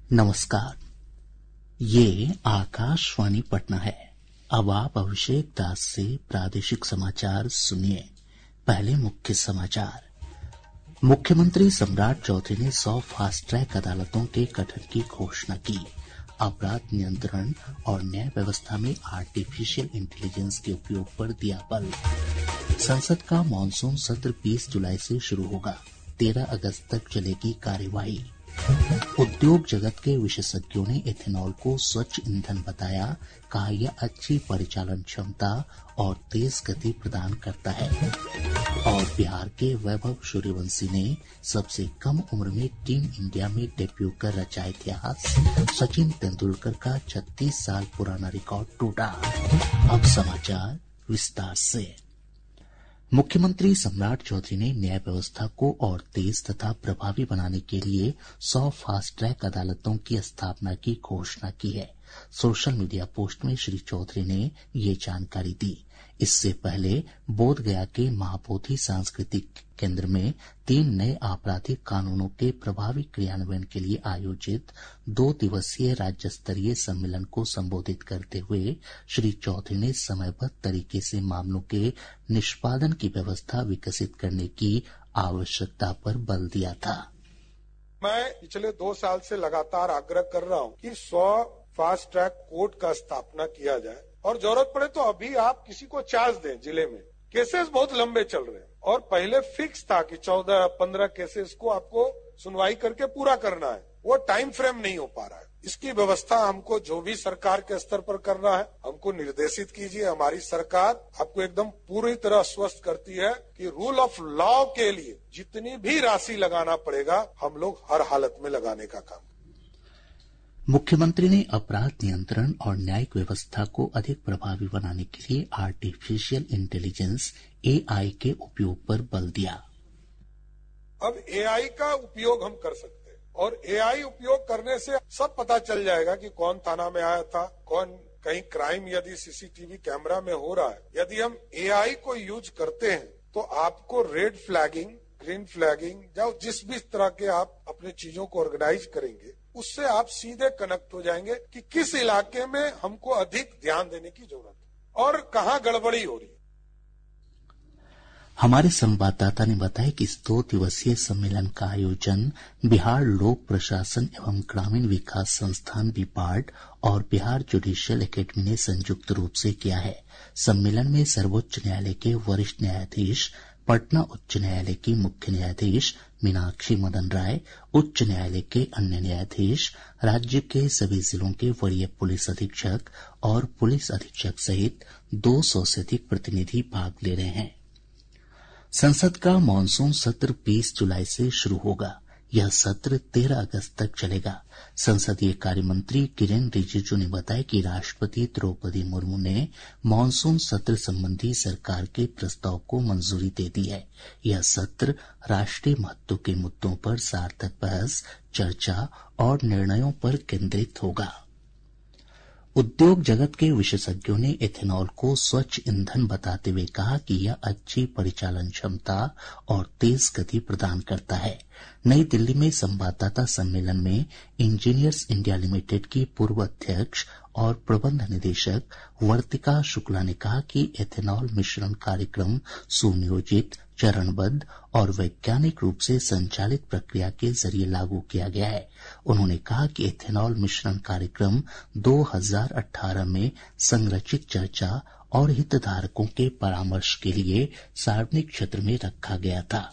नमस्कार, ये आकाशवाणी पटना है। अब आप अभिषेक दास से प्रादेशिक समाचार सुनिए। पहले मुख्य समाचार। मुख्यमंत्री सम्राट चौधरी ने 100 फास्ट ट्रैक अदालतों के गठन की घोषणा की। अपराध नियंत्रण और न्याय व्यवस्था में आर्टिफिशियल इंटेलिजेंस के उपयोग पर दिया बल। संसद का मानसून सत्र 20 जुलाई से शुरू होगा। 13 अगस्त तक चलेगी कार्यवाही। उद्योग जगत के विशेषज्ञों ने इथेनॉल को स्वच्छ ईंधन बताया। कहा यह अच्छी परिचालन क्षमता और तेज गति प्रदान करता है। और बिहार के वैभव सूर्यवंशी ने सबसे कम उम्र में टीम इंडिया में डेब्यू कर रचा इतिहास। सचिन तेंदुलकर का 36 साल पुराना रिकॉर्ड टूटा। अब समाचार विस्तार से। मुख्यमंत्री सम्राट चौधरी ने न्याय व्यवस्था को और तेज तथा प्रभावी बनाने के लिए 100 फास्ट ट्रैक अदालतों की स्थापना की घोषणा की है। सोशल मीडिया पोस्ट में श्री चौधरी ने ये जानकारी दी। इससे पहले बोधगया के महाबोधि सांस्कृतिक केंद्र में 3 नए आपराधिक कानूनों के प्रभावी क्रियान्वयन के लिए आयोजित 2 दिवसीय राज्य स्तरीय सम्मेलन को संबोधित करते हुए श्री चौधरी ने समयबद्ध तरीके से मामलों के निष्पादन की व्यवस्था विकसित करने की आवश्यकता पर बल दिया था। मैं पिछले 2 साल से लगातार आग्रह कर रहा हूं कि 100 फास्ट ट्रैक कोर्ट का स्थापना किया जाए और जरूरत पड़े तो अभी आप किसी को चार्ज दें। जिले में केसेस बहुत लंबे चल रहे हैं और पहले फिक्स था कि 14-15 केसेस को आपको सुनवाई करके पूरा करना है। वो टाइम फ्रेम नहीं हो पा रहा है। इसकी व्यवस्था हमको जो भी सरकार के स्तर पर करना है हमको निर्देशित कीजिए। हमारी सरकार आपको एकदम पूरी तरह आश्वस्त करती है कि रूल ऑफ लॉ के लिए जितनी भी राशि लगाना पड़ेगा हम लोग हर हालत में लगाने का काम। मुख्यमंत्री ने अपराध नियंत्रण और न्यायिक व्यवस्था को अधिक प्रभावी बनाने के लिए आर्टिफिशियल इंटेलिजेंस AI के उपयोग पर बल दिया। अब AI का उपयोग हम कर सकते हैं और AI उपयोग करने से सब पता चल जाएगा कि कौन थाना में आया था, कौन कहीं क्राइम यदि CCTV कैमरा में हो रहा है। यदि हम AI को यूज करते हैं तो आपको रेड फ्लैगिंग, ग्रीन फ्लैगिंग या जिस भी तरह के आप अपने चीजों को ऑर्गेनाइज करेंगे उससे आप सीधे कनेक्ट हो जाएंगे कि किस इलाके में हमको अधिक ध्यान देने की जरूरत है और कहां गड़बड़ी हो रही है। हमारे संवाददाता ने बताया कि इस 2 दिवसीय सम्मेलन का आयोजन बिहार लोक प्रशासन एवं ग्रामीण विकास संस्थान बिपार्ड और बिहार जुडिशियल एकेडमी ने संयुक्त रूप से किया है। सम्मेलन में सर्वोच्च न्यायालय के वरिष्ठ न्यायाधीश, पटना उच्च न्यायालय की मुख्य न्यायाधीश मीनाक्षी मदन राय, उच्च न्यायालय के अन्य न्यायाधीश, राज्य के सभी जिलों के वरीय पुलिस अधीक्षक और पुलिस अधीक्षक सहित 200 से अधिक प्रतिनिधि भाग ले रहे हैं। संसद का मानसून सत्र 20 जुलाई से शुरू होगा। यह सत्र 13 अगस्त तक चलेगा। संसदीय कार्य मंत्री किरेन रिजिजू ने बताया कि राष्ट्रपति द्रौपदी मुर्मू ने मानसून सत्र संबंधी सरकार के प्रस्ताव को मंजूरी दे दी है। यह सत्र राष्ट्रीय महत्व के मुद्दों पर सार्थक बहस, चर्चा और निर्णयों पर केंद्रित होगा। उद्योग जगत के विशेषज्ञों ने इथेनॉल को स्वच्छ ईंधन बताते हुए कहा कि यह अच्छी परिचालन क्षमता और तेज गति प्रदान करता है। नई दिल्ली में संवाददाता सम्मेलन में इंजीनियर्स इंडिया लिमिटेड की पूर्व अध्यक्ष और प्रबंध निदेशक वर्तिका शुक्ला ने कहा कि इथेनॉल मिश्रण कार्यक्रम सुनियोजित, चरणबद्ध और वैज्ञानिक रूप से संचालित प्रक्रिया के जरिए लागू किया गया है। उन्होंने कहा कि इथेनॉल मिश्रण कार्यक्रम 2018 में संरचित चर्चा और हितधारकों के परामर्श के लिए सार्वजनिक क्षेत्र में रखा गया था।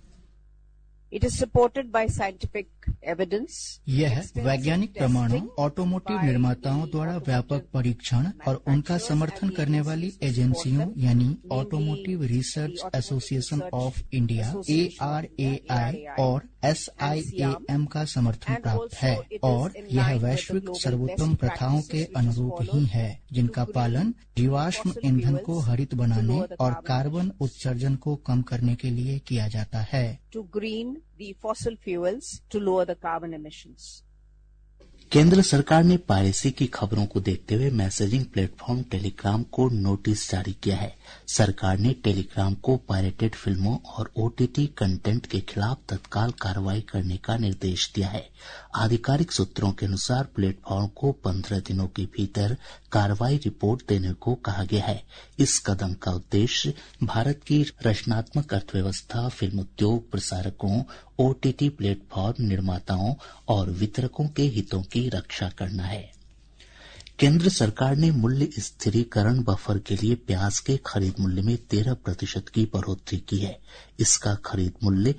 It is supported by scientific evidence. यह वैज्ञानिक प्रमाणों, ऑटोमोटिव निर्माताओं द्वारा व्यापक परीक्षण और उनका समर्थन करने वाली एजेंसियों यानी automotive research association of India ARAI और SIAM का समर्थन प्राप्त है और यह वैश्विक सर्वोत्तम प्रथाओं के अनुरूप ही है जिनका पालन जीवाश्म ईंधन को हरित बनाने और कार्बन उत्सर्जन को कम करने के लिए किया जाता है। To green the fossil fuels to lower the carbon emissions. केंद्र सरकार ने पायरेसी की खबरों को देखते हुए मैसेजिंग प्लेटफॉर्म टेलीग्राम को नोटिस जारी किया है। सरकार ने टेलीग्राम को पायरेटेड फिल्मों और ओटीटी कंटेंट के खिलाफ तत्काल कार्रवाई करने का निर्देश दिया है। आधिकारिक सूत्रों के अनुसार प्लेटफॉर्म को 15 दिनों के भीतर कार्रवाई रिपोर्ट देने को कहा गया है। इस कदम का उद्देश्य भारत की रचनात्मक अर्थव्यवस्था, फिल्म उद्योग, प्रसारकों, ओटीटी प्लेटफॉर्म निर्माताओं और वितरकों के हितों की रक्षा करना है। केंद्र सरकार ने मूल्य स्थिरीकरण बफर के लिए प्याज के खरीद मूल्य में 13% की बढ़ोतरी की है। इसका खरीद मूल्य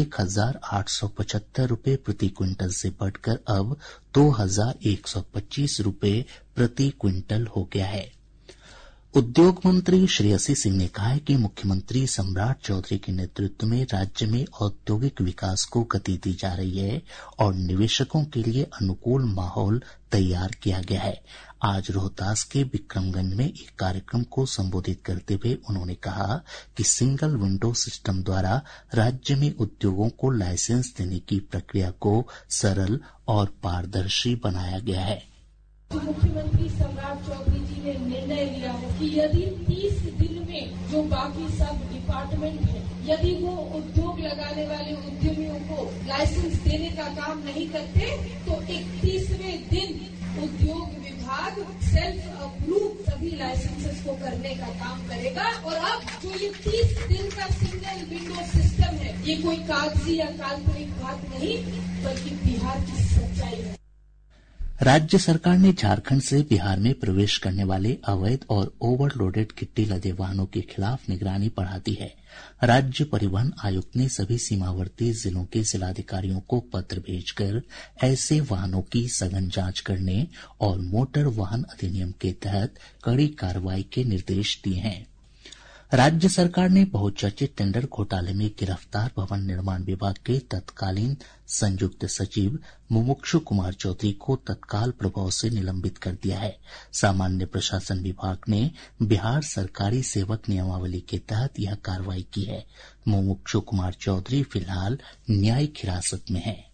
1,875 रूपये प्रति क्विंटल से बढ़कर अब 2,125 रूपये प्रति क्विंटल हो गया है। उद्योग मंत्री श्रेयसी सिंह ने कहा है कि मुख्यमंत्री सम्राट चौधरी के नेतृत्व में राज्य में औद्योगिक विकास को गति दी जा रही है और निवेशकों के लिए अनुकूल माहौल तैयार किया गया है। आज रोहतास के विक्रमगंज में एक कार्यक्रम को संबोधित करते हुए उन्होंने कहा कि सिंगल विंडो सिस्टम द्वारा राज्य में उद्योगों को लाइसेंस देने की प्रक्रिया को सरल और पारदर्शी बनाया गया है। मुख्यमंत्री सम्राट चौधरी जी ने निर्णय लिया है कि यदि 30 दिन में जो बाकी सब डिपार्टमेंट है, यदि वो उद्योग लगाने वाले उद्यमियों को लाइसेंस देने का काम नहीं करते तो 31वें दिन उद्योग विभाग सेल्फ अप्रूव सभी लाइसेंसेस को करने का काम करेगा। और अब जो ये 30 दिन का सिंगल विंडो सिस्टम है, ये कोई कागजी या काल्पनिक बात नहीं बल्कि बिहार की सच्चाई है। राज्य सरकार ने झारखंड से बिहार में प्रवेश करने वाले अवैध और ओवरलोडेड गिट्टी लदे वाहनों के खिलाफ निगरानी बढ़ा दी है। राज्य परिवहन आयुक्त ने सभी सीमावर्ती जिलों के जिलाधिकारियों को पत्र भेजकर ऐसे वाहनों की सघन जांच करने और मोटर वाहन अधिनियम के तहत कड़ी कार्रवाई के निर्देश दिए हैं। राज्य सरकार ने बहुचर्चित टेंडर घोटाले में गिरफ्तार भवन निर्माण विभाग के तत्कालीन संयुक्त सचिव मुमुक्षु कुमार चौधरी को तत्काल प्रभाव से निलंबित कर दिया है। सामान्य प्रशासन विभाग ने बिहार सरकारी सेवक नियमावली के तहत यह कार्रवाई की है। मुमुक्षु कुमार चौधरी फिलहाल न्यायिक हिरासत में हैं।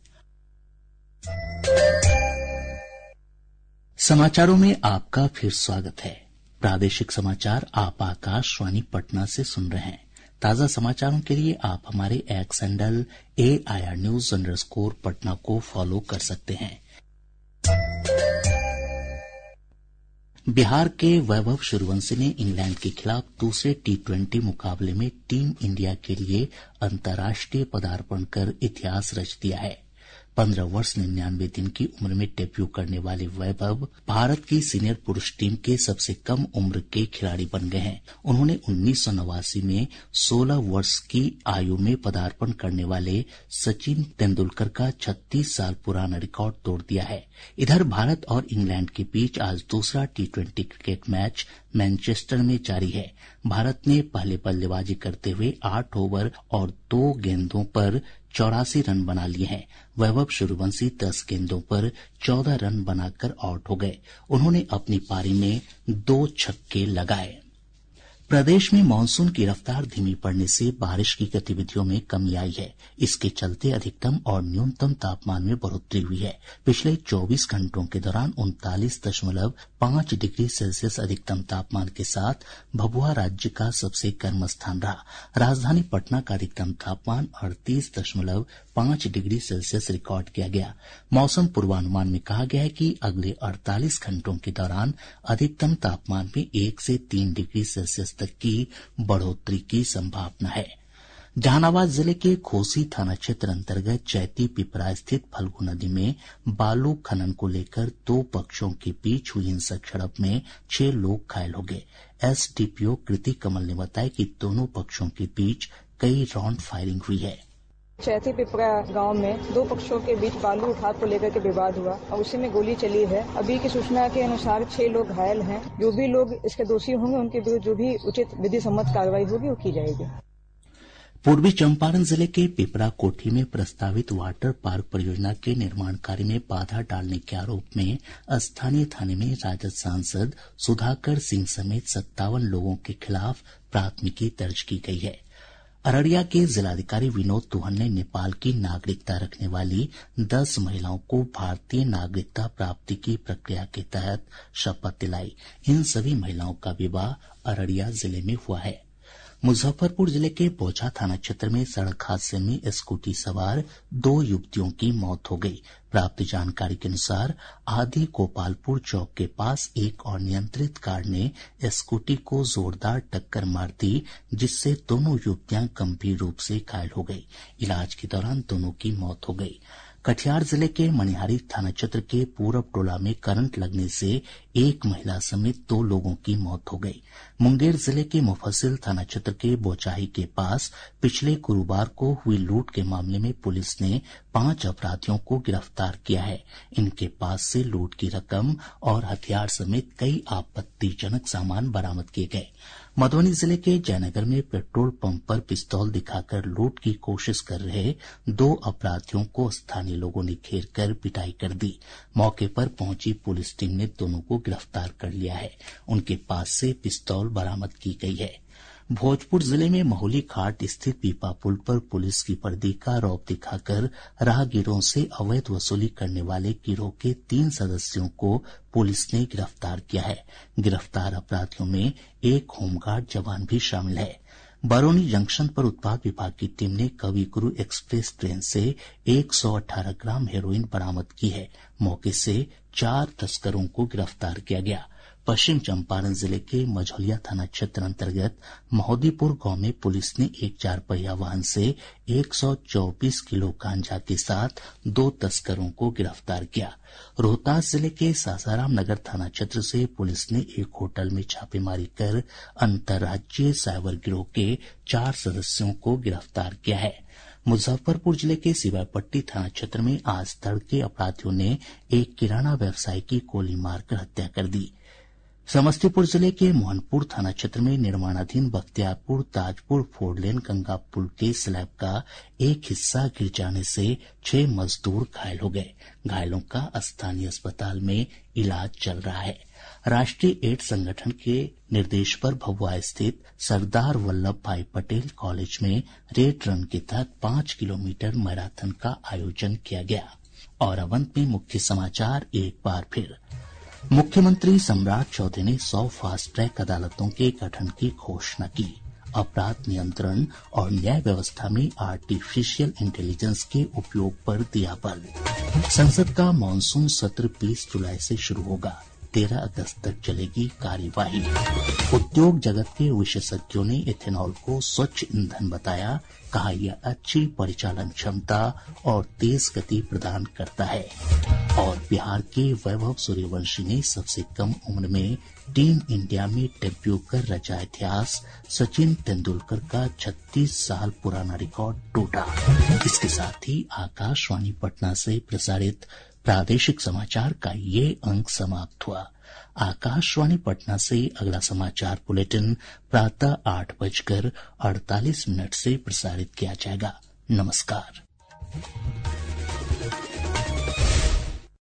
समाचारों में आपका फिर स्वागत है। प्रादेशिक समाचार आप आकाशवाणी पटना से सुन रहे हैं। ताजा समाचारों के लिए आप हमारे X handle AIR News_ Patna को फॉलो कर सकते हैं। बिहार के वैभव सूर्यवंशी ने इंग्लैंड के खिलाफ दूसरे T20 मुकाबले में टीम इंडिया के लिए अंतर्राष्ट्रीय पदार्पण कर इतिहास रच दिया है। 15 वर्ष 99 दिन की उम्र में डेब्यू करने वाले वैभव भारत की सीनियर पुरुष टीम के सबसे कम उम्र के खिलाड़ी बन गए हैं। उन्होंने 1989 में 16 वर्ष की आयु में पदार्पण करने वाले सचिन तेंदुलकर का 36 साल पुराना रिकॉर्ड तोड़ दिया है। इधर भारत और इंग्लैंड के बीच आज दूसरा T20 क्रिकेट मैच मैनचेस्टर में जारी है। भारत ने पहले बल्लेबाजी करते हुए 8 ओवर और 2 गेंदों पर 84 रन बना लिए हैं। वैभव सूर्यवंशी 10 गेंदों पर 14 रन बनाकर आउट हो गए। उन्होंने अपनी पारी में 2 छक्के लगाए। प्रदेश में मानसून की रफ्तार धीमी पड़ने से बारिश की गतिविधियों में कमी आई है। इसके चलते अधिकतम और न्यूनतम तापमान में बढ़ोतरी हुई है। पिछले 24 घंटों के दौरान 39.5 डिग्री सेल्सियस अधिकतम तापमान के साथ भभुआ राज्य का सबसे गर्म स्थान रहा। राजधानी पटना का अधिकतम तापमान 38.5 डिग्री सेल्सियस रिकॉर्ड किया गया। मौसम पूर्वानुमान में कहा गया है कि अगले 48 घंटों के दौरान अधिकतम तापमान में 1 से 3 डिग्री सेल्सियस तक की बढ़ोतरी की संभावना है। जहानाबाद जिले के घोसी थाना क्षेत्र अंतर्गत चैती पिपरा स्थित फल्गु नदी में बालू खनन को लेकर 2 पक्षों के बीच हुई हिंसक झड़प में 6 लोग घायल हो गए। SDPO कृति कमल ने बताया कि दोनों पक्षों के बीच कई राउंड फायरिंग हुई है। चैती पिपरा गांव में 2 पक्षों के बीच बालू उठाव को लेकर के विवाद हुआ और उसी में गोली चली है। अभी की सूचना के अनुसार 6 लोग घायल हैं। जो भी लोग इसके दोषी होंगे उनके विरुद्ध जो भी उचित विधि सम्मत कार्रवाई होगी वो की जाएगी। पूर्वी चंपारण जिले के पिपरा कोठी में प्रस्तावित वाटर पार्क परियोजना के निर्माण कार्य में बाधा डालने के आरोप में स्थानीय थाने में राजद सांसद सुधाकर सिंह समेत 57 लोगों के खिलाफ प्राथमिकी दर्ज की गई है। अररिया के जिलाधिकारी विनोद तुहन ने नेपाल की नागरिकता रखने वाली 10 महिलाओं को भारतीय नागरिकता प्राप्ति की प्रक्रिया के तहत शपथ दिलाई। इन सभी महिलाओं का विवाह अररिया जिले में हुआ है। मुजफ्फरपुर जिले के बोचा थाना क्षेत्र में सड़क हादसे में स्कूटी सवार 2 युवतियों की मौत हो गई। प्राप्त जानकारी के अनुसार आदि गोपालपुर चौक के पास एक अनियंत्रित कार ने स्कूटी को जोरदार टक्कर मार दी, जिससे दोनों युवतियां गंभीर रूप से घायल हो गई। इलाज के दौरान दोनों की मौत हो गई। कटिहार जिले के मनिहारी थाना क्षेत्र के पूरब टोला में करंट लगने से एक महिला समेत 2 लोगों की मौत हो गई। मुंगेर जिले के मुफस्सिल थाना क्षेत्र के बोचाही के पास पिछले गुरुवार को हुई लूट के मामले में पुलिस ने 5 अपराधियों को गिरफ्तार किया है। इनके पास से लूट की रकम और हथियार समेत कई आपत्तिजनक सामान बरामद किए गए। मधुबनी जिले के जयनगर में पेट्रोल पंप पर पिस्तौल दिखाकर लूट की कोशिश कर रहे 2 अपराधियों को स्थानीय लोगों ने घेर कर पिटाई कर दी। मौके पर पहुंची पुलिस टीम ने दोनों को गिरफ्तार कर लिया है। उनके पास से पिस्तौल बरामद की गई है। भोजपुर जिले में महुली घाट स्थित पीपा पुल पर पुलिस की वर्दी का रौब दिखाकर राहगीरों से अवैध वसूली करने वाले गिरोह के 3 सदस्यों को पुलिस ने गिरफ्तार किया है। गिरफ्तार अपराधियों में एक होमगार्ड जवान भी शामिल है। बरौनी जंक्शन पर उत्पाद विभाग की टीम ने कवि गुरु एक्सप्रेस ट्रेन से 118 ग्राम हेरोइन बरामद की है। मौके से 4 तस्करों को गिरफ्तार किया गया। पश्चिम चंपारण जिले के मझौलिया थाना क्षेत्र अंतर्गत महोदीपुर गांव में पुलिस ने एक 4 पहिया वाहन से 124 किलो गांजा के साथ 2 तस्करों को गिरफ्तार किया। रोहतास जिले के सासाराम नगर थाना क्षेत्र से पुलिस ने एक होटल में छापेमारी कर अंतर्राज्यीय साइबर गिरोह के 4 सदस्यों को गिरफ्तार किया है। मुजफ्फरपुर जिले के सिवायपट्टी थाना क्षेत्र में आज तड़के अपराधियों ने एक किराना व्यवसायी की गोली मारकर हत्या कर दी। समस्तीपुर जिले के मोहनपुर थाना क्षेत्र में निर्माणाधीन बख्तियारपुर ताजपुर 4 लेन गंगा पुल के स्लैब का एक हिस्सा गिर जाने से 6 मजदूर घायल हो गए। घायलों का स्थानीय अस्पताल में इलाज चल रहा है। राष्ट्रीय एड्स संगठन के निर्देश पर भभुआ स्थित सरदार वल्लभ भाई पटेल कॉलेज में रेड रन के तहत 5 किलोमीटर मैराथन का आयोजन किया गया। और अब अंत में मुख्य समाचार एक बार फिर। मुख्यमंत्री सम्राट चौधरी ने 100 फास्ट ट्रैक अदालतों के गठन की घोषणा की। अपराध नियंत्रण और न्याय व्यवस्था में आर्टिफिशियल इंटेलिजेंस के उपयोग पर दिया बल। संसद का मानसून सत्र 20 जुलाई से शुरू होगा, 13 अगस्त तक चलेगी कार्यवाही। उद्योग जगत के विशेषज्ञों ने इथेनॉल को स्वच्छ ईंधन बताया, कहा यह अच्छी परिचालन क्षमता और तेज गति प्रदान करता है। और बिहार के वैभव सूर्यवंशी ने सबसे कम उम्र में टीम इंडिया में डेब्यू कर रचा इतिहास। सचिन तेंदुलकर का 36 साल पुराना रिकॉर्ड टूटा। इसके साथ ही आकाशवाणी पटना से प्रसारित प्रादेशिक समाचार का ये अंक समाप्त हुआ। आकाशवाणी पटना से अगला समाचार बुलेटिन प्रातः 8:48 से प्रसारित किया जाएगा। नमस्कार।